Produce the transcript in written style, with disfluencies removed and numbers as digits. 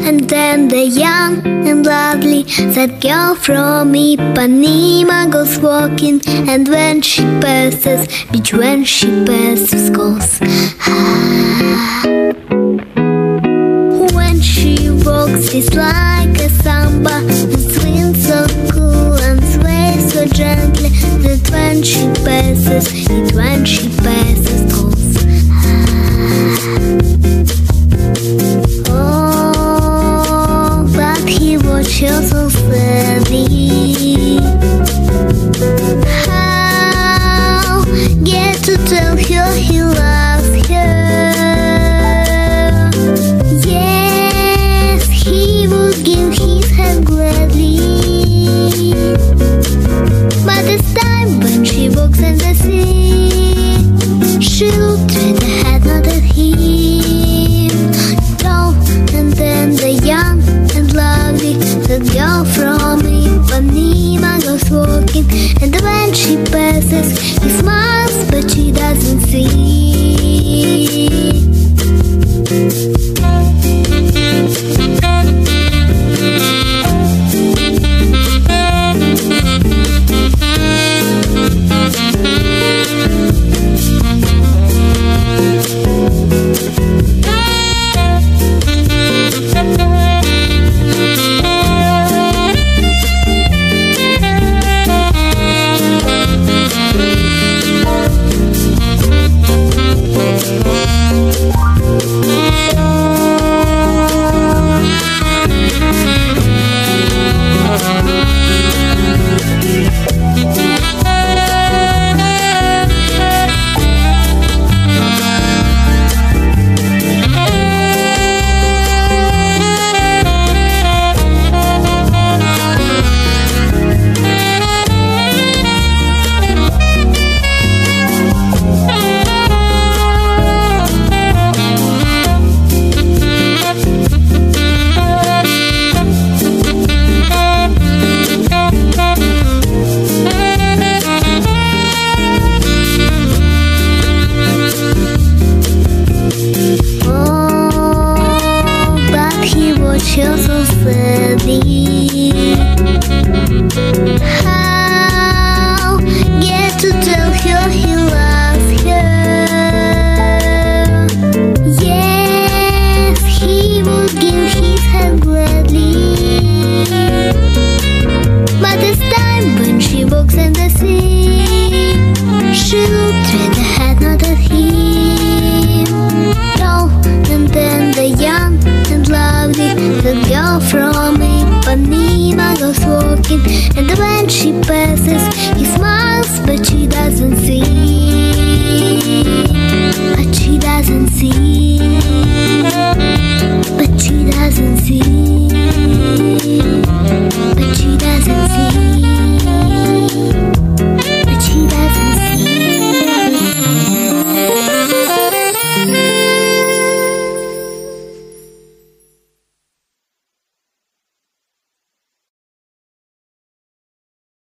And then the young and lovely, that girl from Ipanema goes walking. And when she passes beach, when she passes calls, when she walks it's like a samba, and swings so cool and sways so gently, that when she passes, when she passes calls, oh, but he watches so sadly. How get to tell her he loves her? Yes, he would give his hand gladly. But this time when she walks in the sea, she looked straight ahead, not at him. Tall and then the young and lovely, the girl from Ipanema goes walking. And when she passes, he smiles, but she doesn't see. So sadly, how get to tell her he loves her? Yes, he would give his hand gladly. But this time when she walks in the sea, she looked straight ahead, not at him. Tall and then the young and lovely, the girl from Ipanema goes walking. And when she passes, he smiles, but she doesn't see. But she doesn't see.